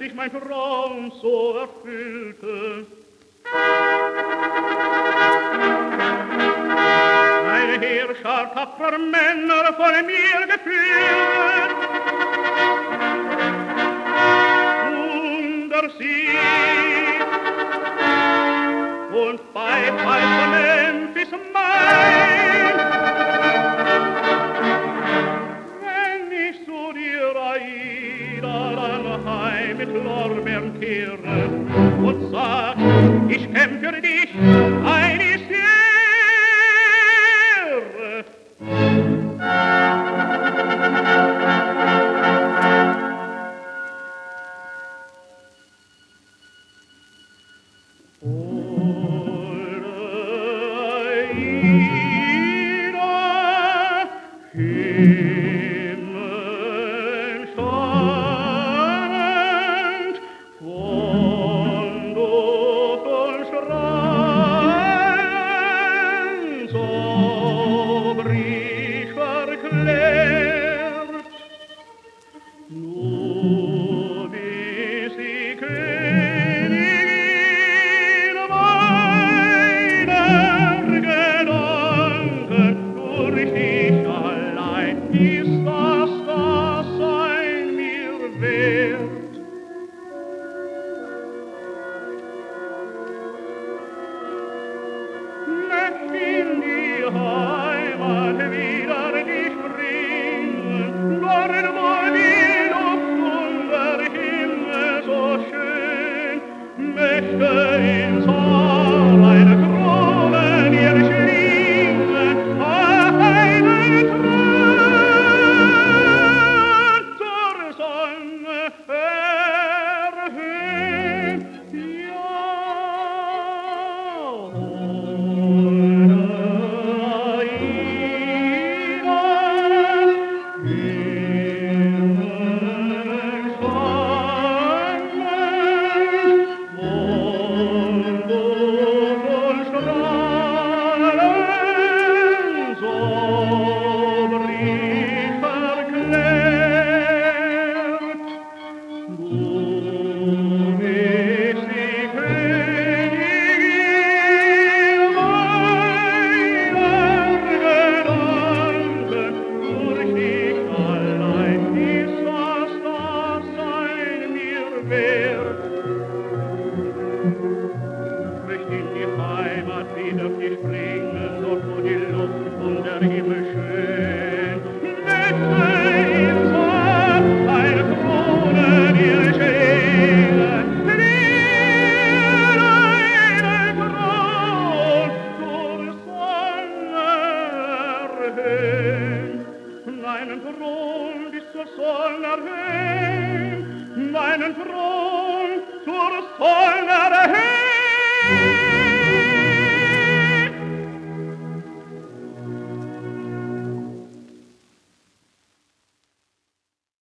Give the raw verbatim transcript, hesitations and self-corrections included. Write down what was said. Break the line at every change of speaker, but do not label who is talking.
sich mein Traum so erfüllte. Eine Heerschar tapferer Männer von mir geführt, unter sie und bei Pfeifer Memphis mein. Wenn ich zu dir, Aida, dann heim mit Lorbeeren kehre und sag, ich kämpf für dich, ein ist die Ehre. Meinen Thron bis zur Sonne erhöhen, meinen Thron zur Sonne erhöhen.